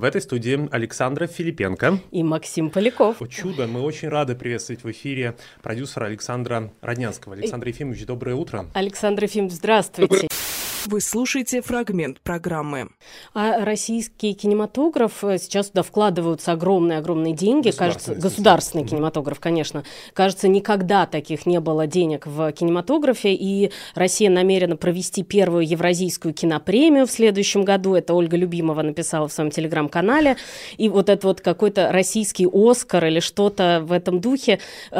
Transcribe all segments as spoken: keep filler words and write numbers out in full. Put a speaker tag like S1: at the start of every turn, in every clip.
S1: этой студии Александра Филипенко
S2: и Максим Поляков.
S1: О чудо! Мы очень рады приветствовать в эфире продюсера Александра Роднянского. Александр Ефимович, доброе утро.
S2: Александр Ефимович, здравствуйте.
S3: Вы слушаете фрагмент программы.
S2: А российский кинематограф, сейчас туда вкладываются огромные-огромные деньги. Кажется, государственный mm-hmm. кинематограф, конечно. Кажется, никогда таких не было денег в кинематографе. И Россия намерена провести первую евразийскую кинопремию в следующем году. Это Ольга Любимова написала в своем телеграм-канале. И вот это вот какой-то российский Оскар или что-то в этом духе.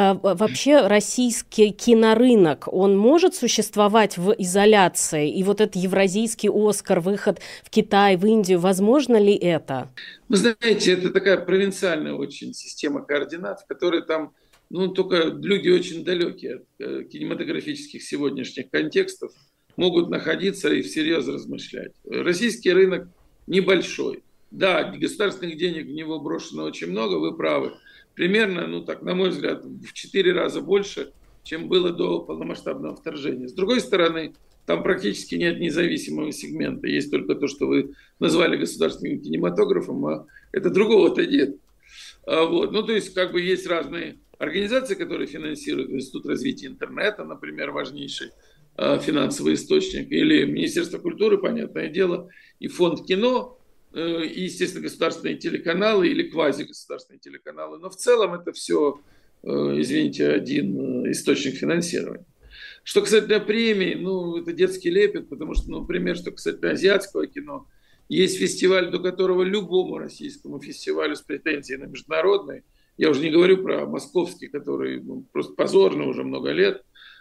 S2: Вообще российский кинорынок, он может существовать в изоляции? И вот это евразийский Оскар, выход в Китай, в Индию, возможно ли это?
S4: Вы знаете, это такая провинциальная очень система координат, в которой там, ну, только люди очень далекие от кинематографических сегодняшних контекстов могут находиться и всерьез размышлять. Российский рынок небольшой. Да, государственных денег в него брошено очень много, вы правы. Примерно, ну так, на мой взгляд, в четыре раза больше, чем было до полномасштабного вторжения. С другой стороны, там практически нет независимого сегмента. Есть только то, что вы назвали государственным кинематографом, а это другого-то нет. А вот. Ну, то есть, как бы есть разные организации, которые финансируют. Институт развития интернета, например, важнейший а, финансовый источник. Или Министерство культуры, понятное дело, и фонд кино, э, и, естественно, государственные телеканалы или квазигосударственные телеканалы. Но в целом это все, э, извините, один источник финансирования. Что касательно премий, ну, это детский лепет, потому что, ну, например, что касательно азиатского кино, есть фестиваль, до которого любому российскому фестивалю с претензией на международный, я уже не говорю про московский, который ну, просто позорно уже много лет,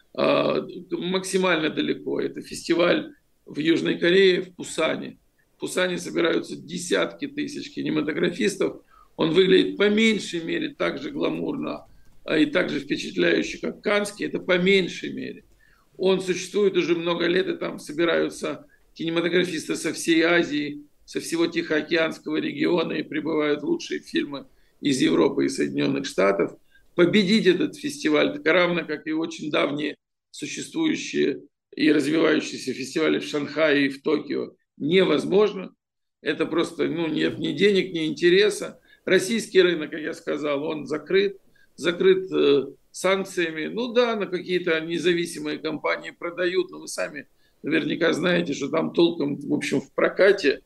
S4: а, максимально далеко. Это фестиваль в Южной Корее, в Пусане. В Пусане собираются десятки тысяч кинематографистов. Он выглядит по меньшей мере так же гламурно и так же впечатляюще, как Каннский, это по меньшей мере. Он существует уже много лет, и там собираются кинематографисты со всей Азии, со всего Тихоокеанского региона, и прибывают лучшие фильмы из Европы и Соединенных Штатов. Победить этот фестиваль, так равно как и очень давние существующие и развивающиеся фестивали в Шанхае и в Токио, невозможно. Это просто, ну, нет ни денег, ни интереса. Российский рынок, как я сказал, он закрыт. закрыт э, санкциями. Ну да, на какие-то независимые компании продают, но вы сами наверняка знаете, что там толком, в общем, в прокате,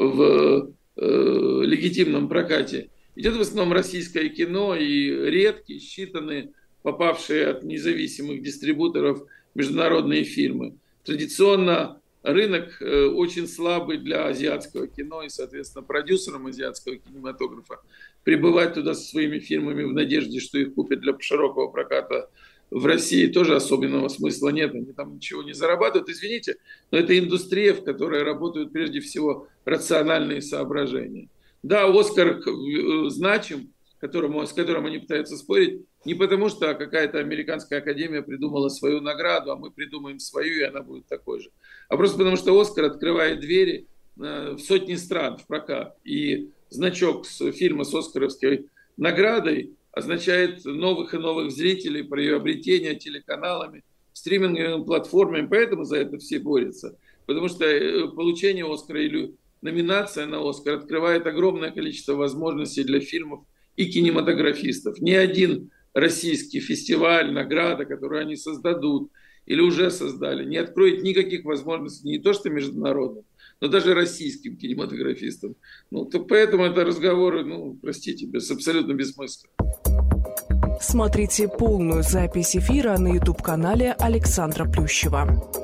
S4: в э, легитимном прокате идет в основном российское кино и редкие, считанные, попавшие от независимых дистрибуторов международные фильмы. Традиционно рынок э, очень слабый для азиатского кино и, соответственно, продюсерам азиатского кинематографа прибывать туда со своими фильмами в надежде, что их купят для широкого проката в России, тоже особенного смысла нет. Они там ничего не зарабатывают. Извините, но это индустрия, в которой работают прежде всего рациональные соображения. Да, Оскар значим, которому, с которым они пытаются спорить, не потому что какая-то американская академия придумала свою награду, а мы придумаем свою, и она будет такой же. А просто потому что Оскар открывает двери в сотни стран в прокат. И значок с фильма с оскаровской наградой означает новых и новых зрителей, приобретение телеканалами, стриминговыми платформами. Поэтому за это все борются. Потому что получение Оскара или номинация на Оскар открывает огромное количество возможностей для фильмов и кинематографистов. Ни один российский фестиваль, награда, которую они создадут или уже создали, не откроет никаких возможностей не то что международным, но даже российским кинематографистам. Ну, то поэтому это разговоры, ну, простите, без, абсолютно бессмысленны.
S3: Смотрите полную запись эфира на ютуб-канале Александра Плющева.